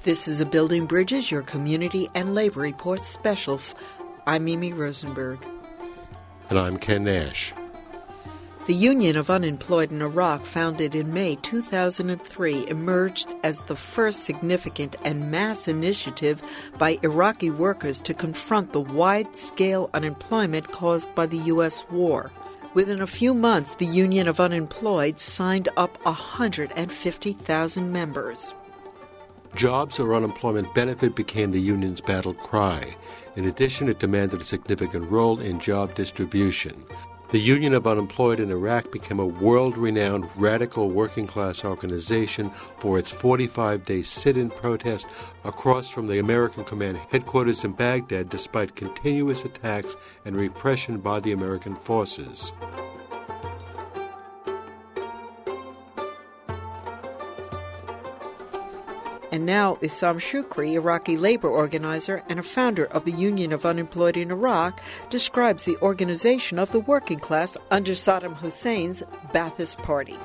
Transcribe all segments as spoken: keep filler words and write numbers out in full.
This is a Building Bridges, your community and labor report special. I'm Mimi Rosenberg. And I'm Ken Nash. The Union of Unemployed in Iraq, founded in May two thousand three, emerged as the first significant and mass initiative by Iraqi workers to confront the wide-scale unemployment caused by the U S war. Within a few months, the Union of Unemployed signed up one hundred fifty thousand members. Jobs or unemployment benefit became the union's battle cry. In addition, it demanded a significant role in job distribution. The Union of Unemployed in Iraq became a world-renowned radical working-class organization for its forty-five day sit-in protest across from the American Command headquarters in Baghdad, despite continuous attacks and repression by the American forces. And now Issam Shukri, Iraqi labor organizer and a founder of the Union of Unemployed in Iraq, describes the organization of the working class under Saddam Hussein's Ba'athist Party.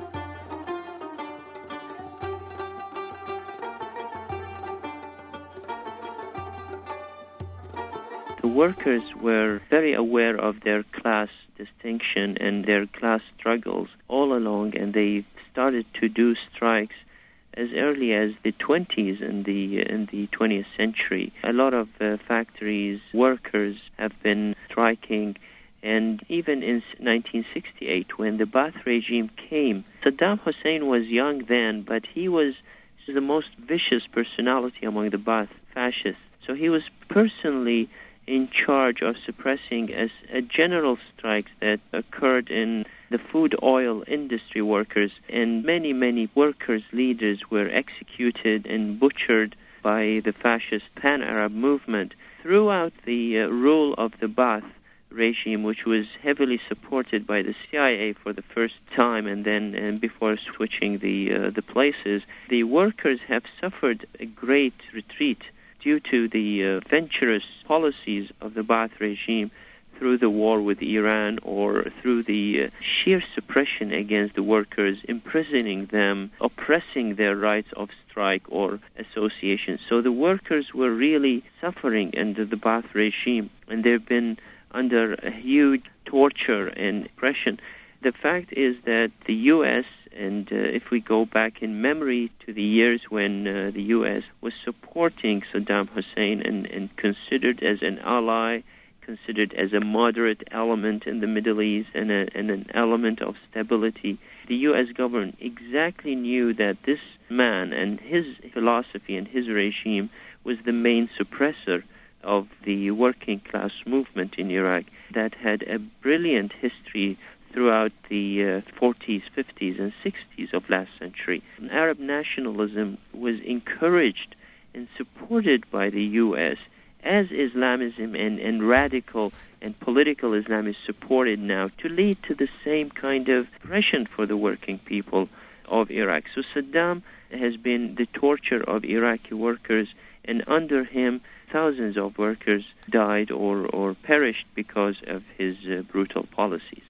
The workers were very aware of their class distinction and their class struggles all along, and they started to do strikes as early as the twenties in the in the twentieth century. A lot of uh, factories, workers have been striking, and even in nineteen sixty-eight, when the Ba'ath regime came, Saddam Hussein was young then, but he was the most vicious personality among the Ba'ath fascists. So he was personally in charge of suppressing as a general strikes that occurred in the food oil industry workers, and many, many workers' leaders were executed and butchered by the fascist pan-Arab movement. Throughout the uh, rule of the Ba'ath regime, which was heavily supported by the C I A for the first time, and then and before switching the uh, the places, the workers have suffered a great retreat due to the uh, venturous policies of the Ba'ath regime through the war with Iran, or through the uh, sheer suppression against the workers, imprisoning them, oppressing their rights of strike or association. So the workers were really suffering under the Ba'ath regime, and they've been under a huge torture and oppression. The fact is that the U S, and uh, if we go back in memory to the years when uh, the U S was supporting Saddam Hussein and, and considered as an ally, considered as a moderate element in the Middle East and, a, and an element of stability, the U S government exactly knew that this man and his philosophy and his regime was the main suppressor of the working class movement in Iraq that had a brilliant history throughout the uh, forties, fifties, and sixties of last century. Arab nationalism was encouraged and supported by the U S, as Islamism and, and radical and political Islam is supported now, to lead to the same kind of oppression for the working people of Iraq. So Saddam has been the torture of Iraqi workers, and under him, thousands of workers died or, or perished because of his uh, brutal policies.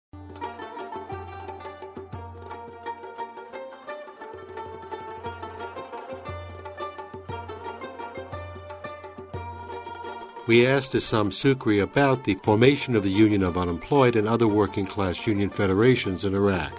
We asked Issam Shukri about the formation of the Union of Unemployed and other working-class union federations in Iraq.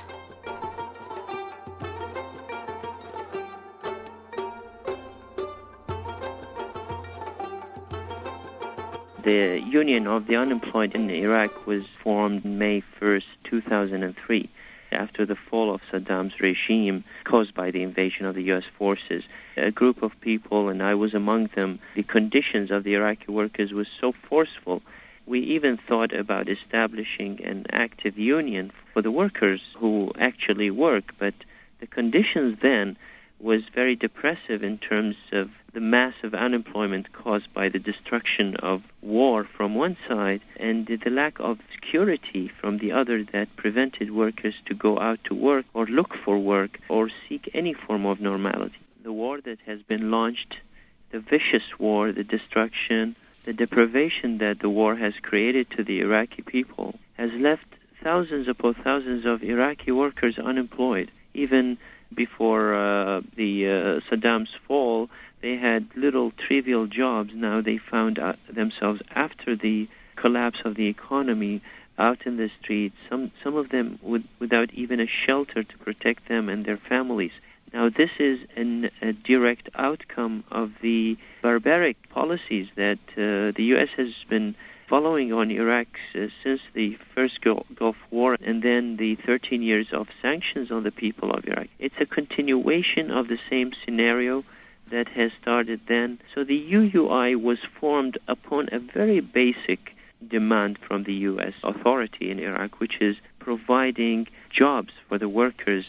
The Union of the Unemployed in Iraq was formed May first, two thousand three. After the fall of Saddam's regime caused by the invasion of the U S forces. A group of people, and I was among them, the conditions of the Iraqi workers was so forceful, we even thought about establishing an active union for the workers who actually work, but the conditions then was very depressive in terms of the massive unemployment caused by the destruction of war from one side and the lack of security from the other that prevented workers to go out to work or look for work or seek any form of normality. The war that has been launched, the vicious war, the destruction, the deprivation that the war has created to the Iraqi people has left thousands upon thousands of Iraqi workers unemployed. Even before uh, the uh, Saddam's fall, they had little trivial jobs. Now they found out themselves after the collapse of the economy out in the streets, some some of them with, without even a shelter to protect them and their families. Now this is an, a direct outcome of the barbaric policies that uh, the U S has been following on Iraq uh, since the first Gulf War and then the thirteen years of sanctions on the people of Iraq. It's a continuation of the same scenario that has started then. So the U U I was formed upon a very basic demand from the U S authority in Iraq, which is providing jobs for the workers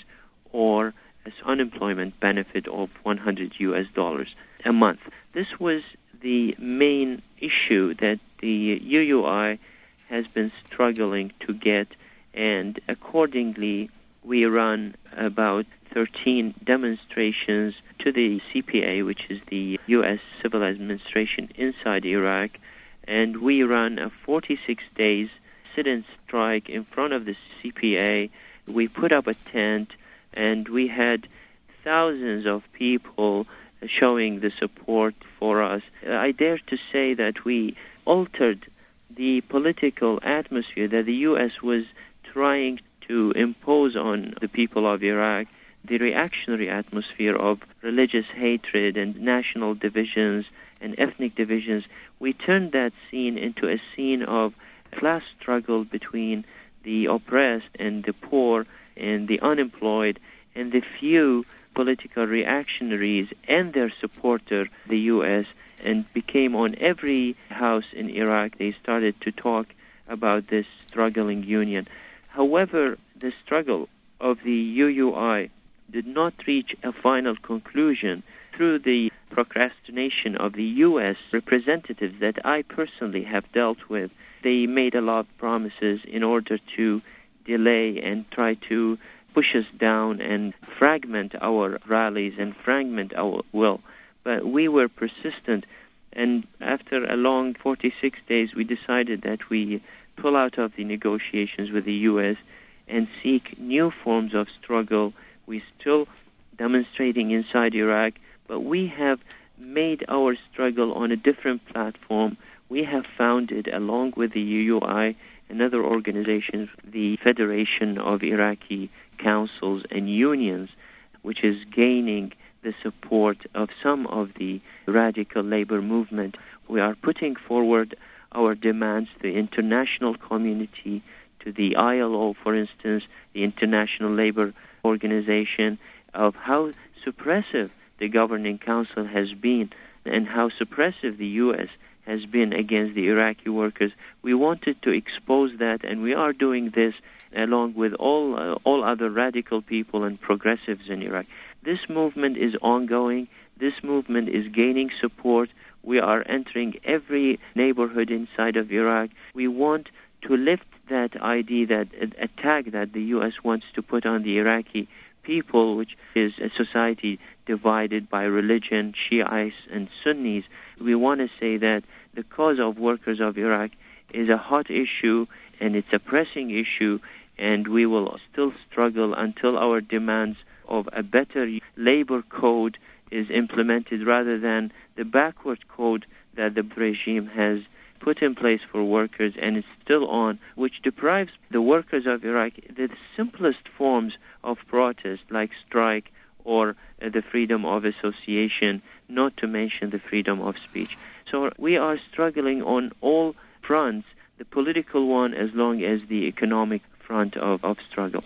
or as unemployment benefit of one hundred U S dollars a month. This was the main issue that the U U I has been struggling to get, and accordingly we run about thirteen demonstrations to the C P A, which is the U S Civil Administration inside Iraq, and we run a forty-six days sit-in strike in front of the C P A. We put up a tent, and we had thousands of people showing the support for us. I dare to say that we altered the political atmosphere that the U S was trying to impose on the people of Iraq, the reactionary atmosphere of religious hatred and national divisions and ethnic divisions. We turned that scene into a scene of class struggle between the oppressed and the poor and the unemployed and the few political reactionaries and their supporter, the U S, and became on every house in Iraq. They started to talk about this struggling union. However, the struggle of the U U I did not reach a final conclusion through the procrastination of the U S representatives that I personally have dealt with. They made a lot of promises in order to delay and try to push us down and fragment our rallies and fragment our will. But we were persistent, and after a long forty-six days, we decided that we pull out of the negotiations with the U S and seek new forms of struggle. We're still demonstrating inside Iraq, but we have made our struggle on a different platform. We have founded, along with the U U I and other organizations, the Federation of Iraqi Councils and Unions, which is gaining the support of some of the radical labor movement. We are putting forward our demands to the international community, to the I L O, for instance, the International Labor Organization, of how suppressive the governing council has been and how suppressive the U S has been against the Iraqi workers. We wanted to expose that, and we are doing this along with all uh, all other radical people and progressives in Iraq. This movement is ongoing. This movement is gaining support. We are entering every neighborhood inside of Iraq. We want to lift that idea, that attack that the U S wants to put on the Iraqi people, which is a society divided by religion, Shiites and Sunnis. We want to say that the cause of workers of Iraq is a hot issue, and it's a pressing issue, and we will still struggle until our demands of a better labor code is implemented rather than the backward code that the regime has put in place for workers and is still on, which deprives the workers of Iraq the simplest forms of protest like strike or uh, the freedom of association, not to mention the freedom of speech. So we are struggling on all fronts, the political one as long as the economic front of, of struggle.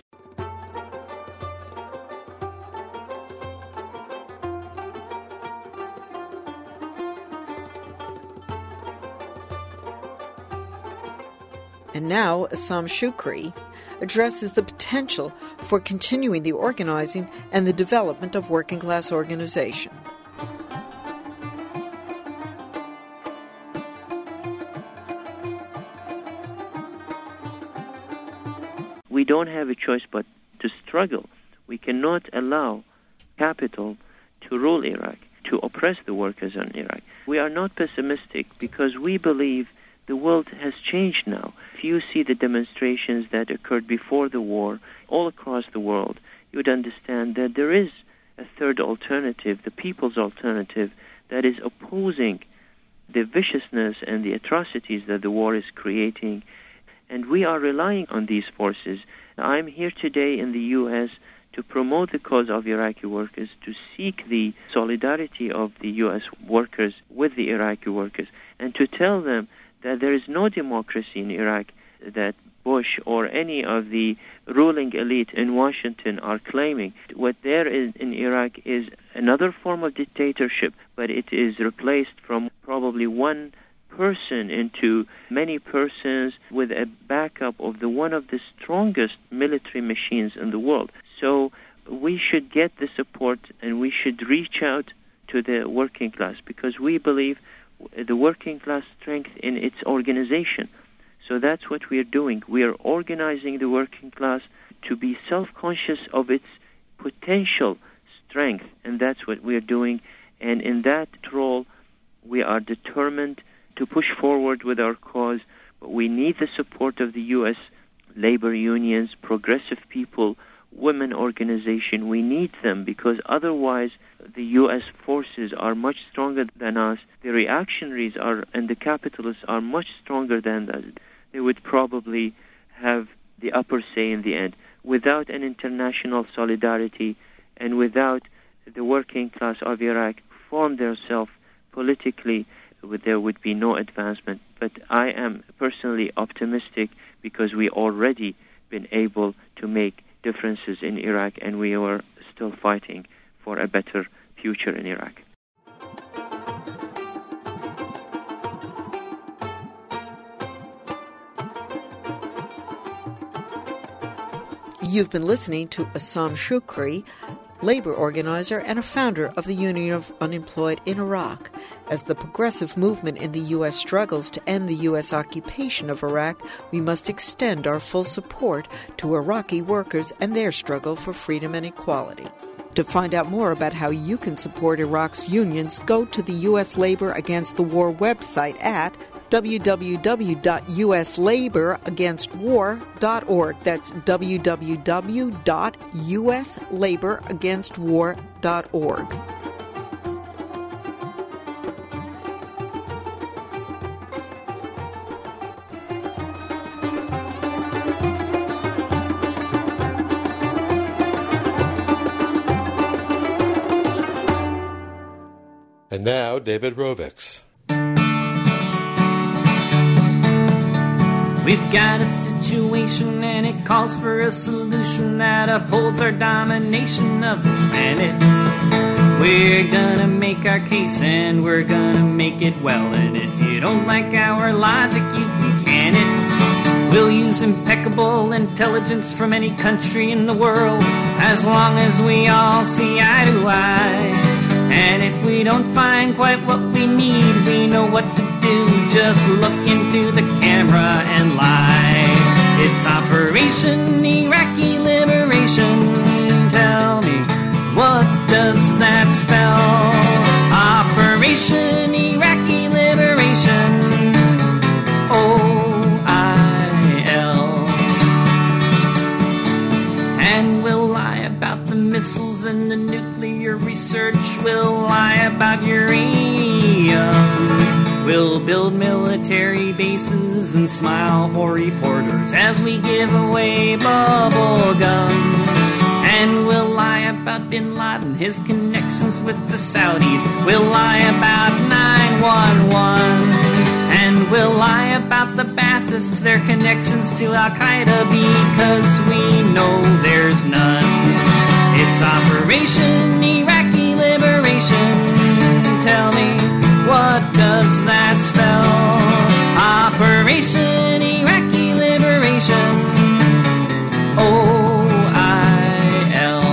And now, Essam Shukri addresses the potential for continuing the organizing and the development of working-class organization. We don't have a choice but to struggle. We cannot allow capital to rule Iraq, to oppress the workers in Iraq. We are not pessimistic because we believe the world has changed now. If you see the demonstrations that occurred before the war all across the world, you would understand that there is a third alternative, the people's alternative, that is opposing the viciousness and the atrocities that the war is creating. And we are relying on these forces. I'm here today in the U S to promote the cause of Iraqi workers, to seek the solidarity of the U S workers with the Iraqi workers, and to tell them that there is no democracy in Iraq that Bush or any of the ruling elite in Washington are claiming. What there is in Iraq is another form of dictatorship, but it is replaced from probably one person into many persons with a backup of the one of the strongest military machines in the world. So we should get the support and we should reach out to the working class, because we believe the working class strength in its organization. So that's what we are doing. We are organizing the working class to be self-conscious of its potential strength, and that's what we are doing. And in that role, we are determined to push forward with our cause, but we need the support of the U S labor unions, progressive people, women organization. We need them, because otherwise the U S forces are much stronger than us. The reactionaries are and the capitalists are much stronger than us. They would probably have the upper say in the end. Without an international solidarity and without the working class of Iraq form themselves politically, there would be no advancement. But I am personally optimistic, because we already been able to make differences in Iraq, and we are still fighting for a better future in Iraq. You've been listening to Assam Shukri, labor organizer and a founder of the Union of Unemployed in Iraq. As the progressive movement in the U S struggles to end the U S occupation of Iraq, we must extend our full support to Iraqi workers and their struggle for freedom and equality. To find out more about how you can support Iraq's unions, go to the U S Labor Against the War website at w w w dot u s labor against war dot org. That's w w w dot u s labor against war dot org. And now, David Rovics. We've got a situation and it calls for a solution that upholds our domination of the planet. We're gonna make our case and we're gonna make it well. And if you don't like our logic, you can can it. We'll use impeccable intelligence from any country in the world, as long as we all see eye to eye. And if we don't find quite what we need, we know what to do. Just look into the camera and lie. It's Operation Iraqi Liberation. Tell me, what does that spell? Operation Iraqi Liberation. O I L. And we'll lie about the missiles and the nuclear research. We'll lie about uranium. We'll build military bases and smile for reporters as we give away bubble gum. And we'll lie about Bin Laden, his connections with the Saudis. We'll lie about nine one one. And we'll lie about the Baathists, their connections to Al-Qaeda, because we know there's none. It's Operation Iraqi Liberation. Tell me, what does that spell? Operation Iraqi Liberation. O I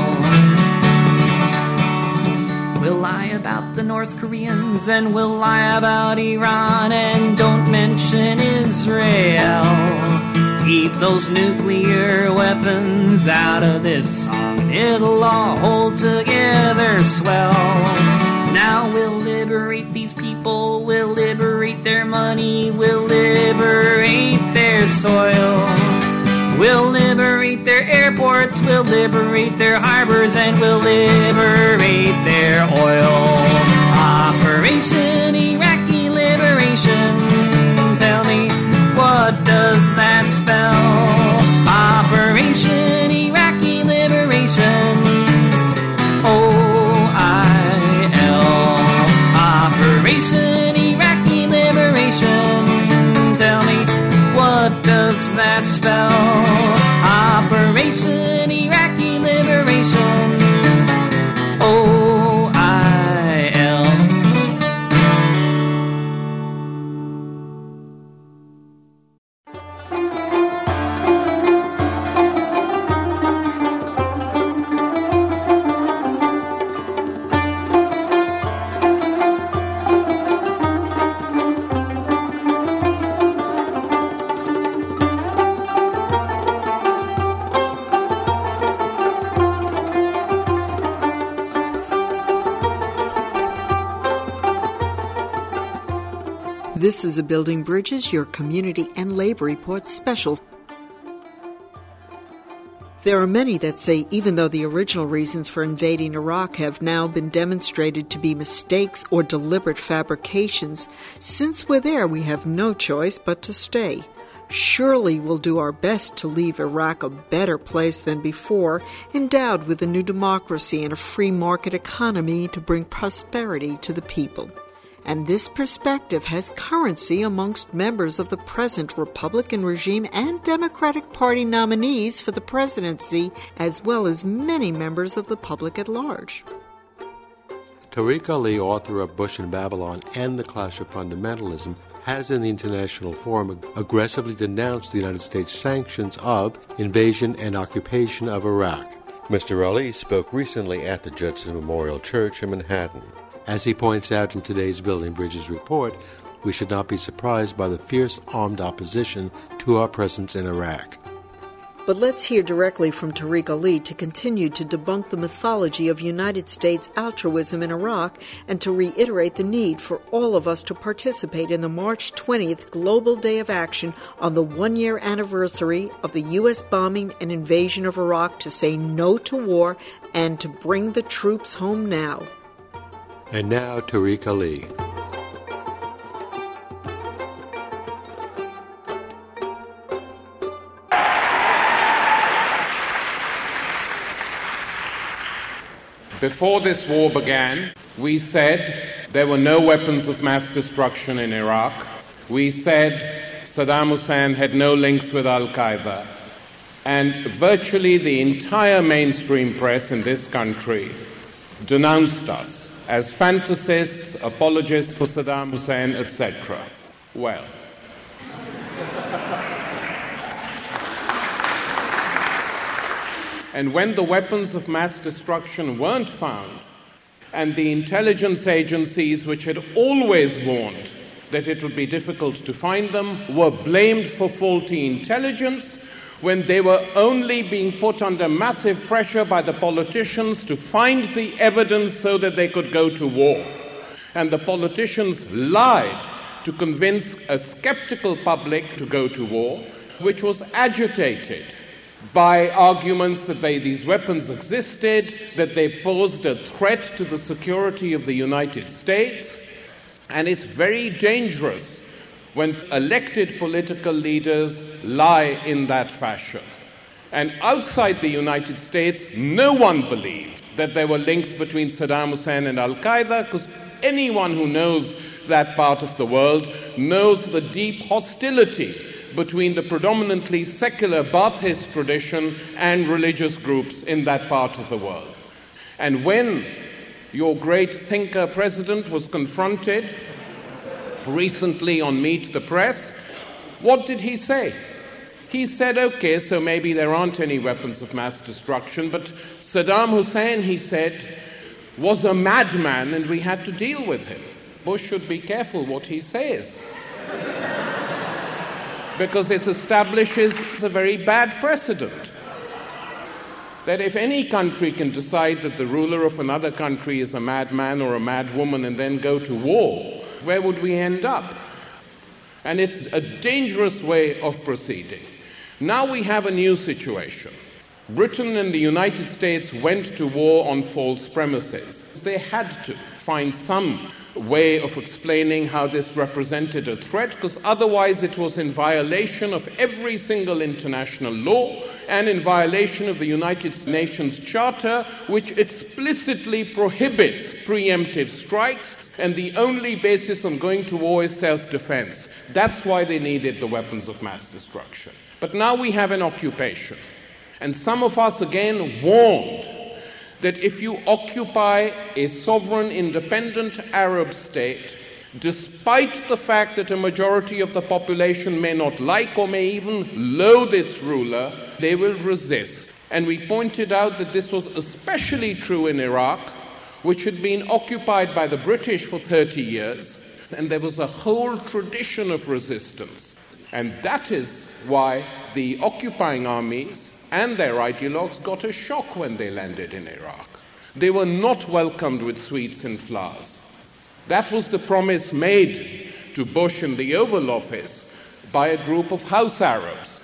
L. We'll lie about the North Koreans and we'll lie about Iran, and don't mention Israel. Keep those nuclear weapons out of this song. It'll all hold together swell. Now we'll liberate these people, we'll liberate their money, we'll liberate their soil. We'll liberate their airports, we'll liberate their harbors, and we'll liberate their oil. Operation Iraqi Liberation. Tell me, what does that spell? Operation Iraqi Liberation. O I L. Operation Iraqi Liberation. Tell me, what does that spell? Operation Iraqi Liberation. O I L. This is a Building Bridges, your community and labor report special. There are many that say even though the original reasons for invading Iraq have now been demonstrated to be mistakes or deliberate fabrications, since we're there we have no choice but to stay. Surely we'll do our best to leave Iraq a better place than before, endowed with a new democracy and a free market economy to bring prosperity to the people. And this perspective has currency amongst members of the present Republican regime and Democratic Party nominees for the presidency, as well as many members of the public at large. Tariq Ali, author of Bush and Babylon and The Clash of Fundamentalism, has in the International Forum aggressively denounced the United States sanctions of invasion and occupation of Iraq. Mister Ali spoke recently at the Judson Memorial Church in Manhattan. As he points out in today's Building Bridges report, we should not be surprised by the fierce armed opposition to our presence in Iraq. But let's hear directly from Tariq Ali to continue to debunk the mythology of United States altruism in Iraq and to reiterate the need for all of us to participate in the March twentieth Global Day of Action on the one-year anniversary of the U S bombing and invasion of Iraq to say no to war and to bring the troops home now. And now, Tariq Ali. Before this war began, we said there were no weapons of mass destruction in Iraq. We said Saddam Hussein had no links with Al-Qaeda. And virtually the entire mainstream press in this country denounced us as fantasists, apologists for Saddam Hussein, et cetera. Well, and when the weapons of mass destruction weren't found, and the intelligence agencies, which had always warned that it would be difficult to find them, were blamed for faulty intelligence, when they were only being put under massive pressure by the politicians to find the evidence so that they could go to war. And the politicians lied to convince a skeptical public to go to war, which was agitated by arguments that they, these weapons existed, that they posed a threat to the security of the United States. And it's very dangerous when elected political leaders lie in that fashion. And outside the United States, no one believed that there were links between Saddam Hussein and Al-Qaeda, because anyone who knows that part of the world knows the deep hostility between the predominantly secular Ba'athist tradition and religious groups in that part of the world. And when your great thinker president was confronted recently on Meet the Press, what did he say? He said, okay, so maybe there aren't any weapons of mass destruction, but Saddam Hussein, he said, was a madman and we had to deal with him. Bush should be careful what he says, because it establishes a very bad precedent. That if any country can decide that the ruler of another country is a madman or a madwoman and then go to war, where would we end up? And it's a dangerous way of proceeding. Now we have a new situation. Britain and the United States went to war on false premises. They had to find some way of explaining how this represented a threat, because otherwise it was in violation of every single international law and in violation of the United Nations Charter, which explicitly prohibits preemptive strikes, and the only basis on going to war is self-defense. That's why they needed the weapons of mass destruction. But now we have an occupation, and some of us again warned that if you occupy a sovereign, independent Arab state, despite the fact that a majority of the population may not like or may even loathe its ruler, they will resist. And we pointed out that this was especially true in Iraq, which had been occupied by the British for thirty years, and there was a whole tradition of resistance. And that is why the occupying armies and their ideologues got a shock when they landed in Iraq. They were not welcomed with sweets and flowers. That was the promise made to Bush in the Oval Office by a group of house Arabs.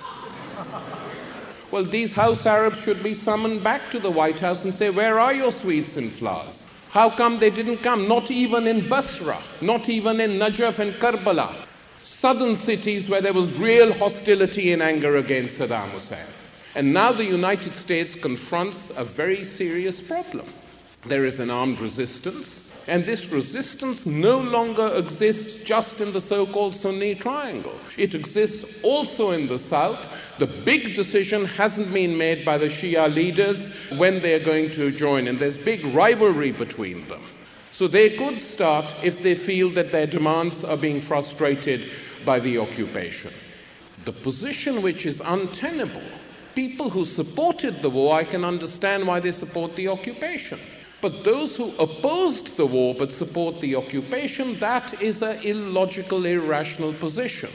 Well, these house Arabs should be summoned back to the White House and say, where are your sweets and flowers? How come they didn't come? Not even in Basra, not even in Najaf and Karbala, southern cities where there was real hostility and anger against Saddam Hussein. And now the United States confronts a very serious problem. There is an armed resistance, and this resistance no longer exists just in the so-called Sunni triangle. It exists also in the south. The big decision hasn't been made by the Shia leaders when they're going to join, and there's big rivalry between them. So they could start if they feel that their demands are being frustrated by the occupation. The position which is untenable, people who supported the war, I can understand why they support the occupation. But those who opposed the war but support the occupation, that is an illogical, irrational position.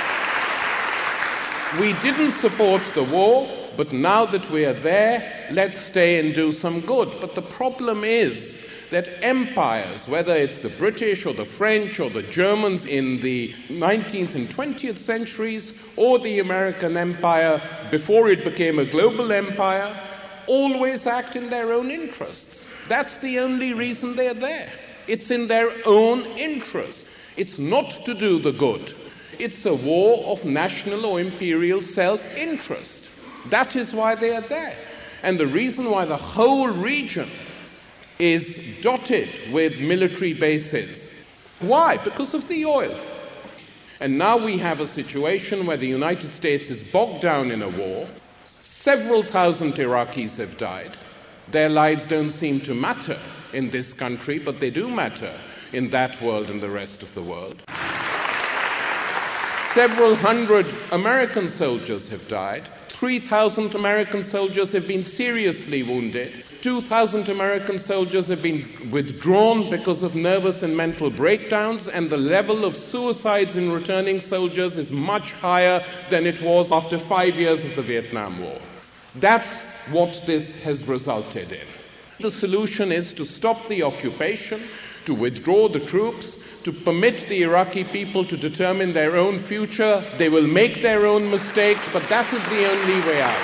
We didn't support the war, but now that we are there, let's stay and do some good. But the problem is that empires, whether it's the British or the French or the Germans in the nineteenth and twentieth centuries, or the American empire before it became a global empire, always act in their own interests. That's the only reason they're there. It's in their own interest. It's not to do the good. It's a war of national or imperial self-interest. That is why they are there. And the reason why the whole region is dotted with military bases. Why? Because of the oil. And now we have a situation where the United States is bogged down in a war. Several thousand Iraqis have died. Their lives don't seem to matter in this country, but they do matter in that world and the rest of the world. Several hundred American soldiers have died. three thousand American soldiers have been seriously wounded. two thousand American soldiers have been withdrawn because of nervous and mental breakdowns, and the level of suicides in returning soldiers is much higher than it was after five years of the Vietnam War. That's what this has resulted in. The solution is to stop the occupation, to withdraw the troops, to permit the Iraqi people to determine their own future. They will make their own mistakes, but that is the only way out.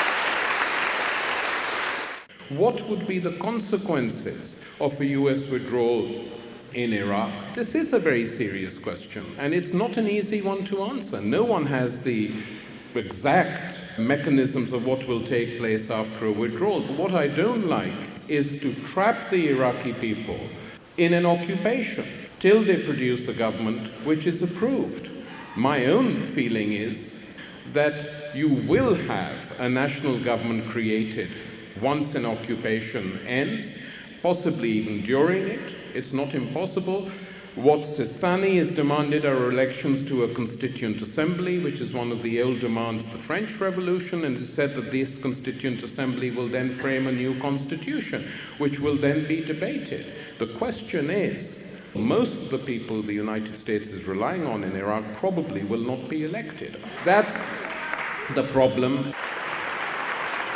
What would be the consequences of a U S withdrawal in Iraq? This is a very serious question, and it's not an easy one to answer. No one has the exact mechanisms of what will take place after a withdrawal. But what I don't like is to trap the Iraqi people in an occupation till they produce a government which is approved. My own feeling is that you will have a national government created once an occupation ends, possibly even during it. It's not impossible. What Sistani has demanded are elections to a constituent assembly, which is one of the old demands of the French Revolution, and he said that this constituent assembly will then frame a new constitution, which will then be debated. The question is, most of the people the United States is relying on in Iraq probably will not be elected. That's the problem.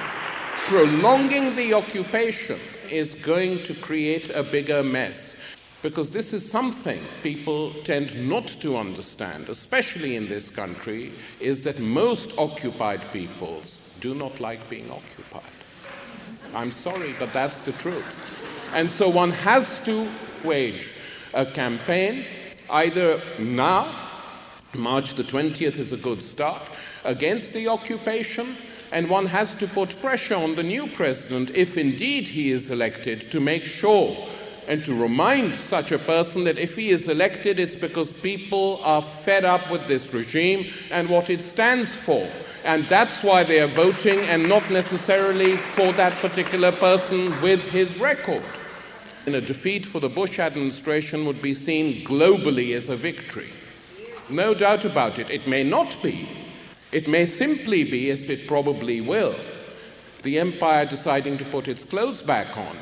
Prolonging the occupation is going to create a bigger mess. because this is something people tend not to understand, especially in this country, is that most occupied peoples do not like being occupied. I'm sorry, but that's the truth. And so one has to wage a campaign, either now, March the twentieth is a good start, against the occupation, and one has to put pressure on the new president, if indeed he is elected, to make sure and to remind such a person that if he is elected, it's because people are fed up with this regime and what it stands for. And that's why they are voting, and not necessarily for that particular person with his record. And a defeat for the Bush administration would be seen globally as a victory. No doubt about it. It may not be. It may simply be, as it probably will, the empire deciding to put its clothes back on.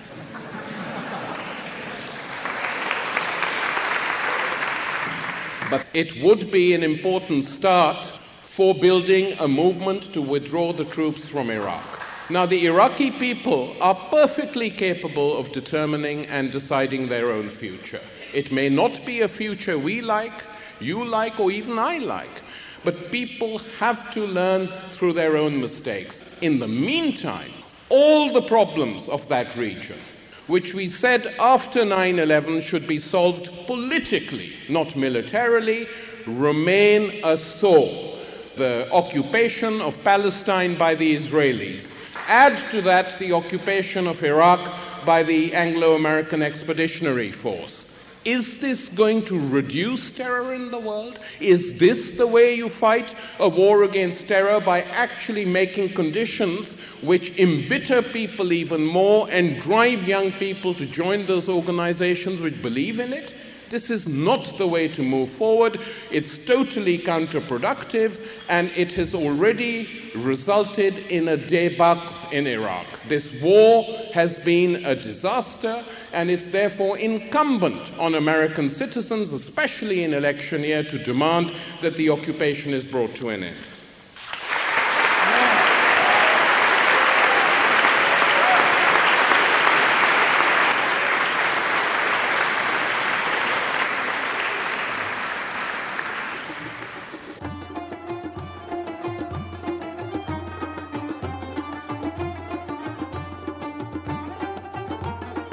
But it would be an important start for building a movement to withdraw the troops from Iraq. Now, the Iraqi people are perfectly capable of determining and deciding their own future. It may not be a future we like, you like, or even I like, but people have to learn through their own mistakes. In the meantime, all the problems of that region, which we said after nine eleven should be solved politically, not militarily, remain a sore. The occupation of Palestine by the Israelis. Add to that the occupation of Iraq by the Anglo-American Expeditionary Force. Is this going to reduce terror in the world? Is this the way you fight a war against terror, by actually making conditions which embitter people even more and drive young people to join those organizations which believe in it? This is not the way to move forward. It's totally counterproductive, and it has already resulted in a debacle in Iraq. This war has been a disaster, and it's therefore incumbent on American citizens, especially in election year, to demand that the occupation is brought to an end.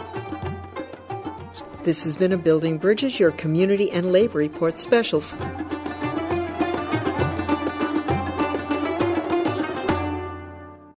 This has been a Building Bridges, your community and labor report special.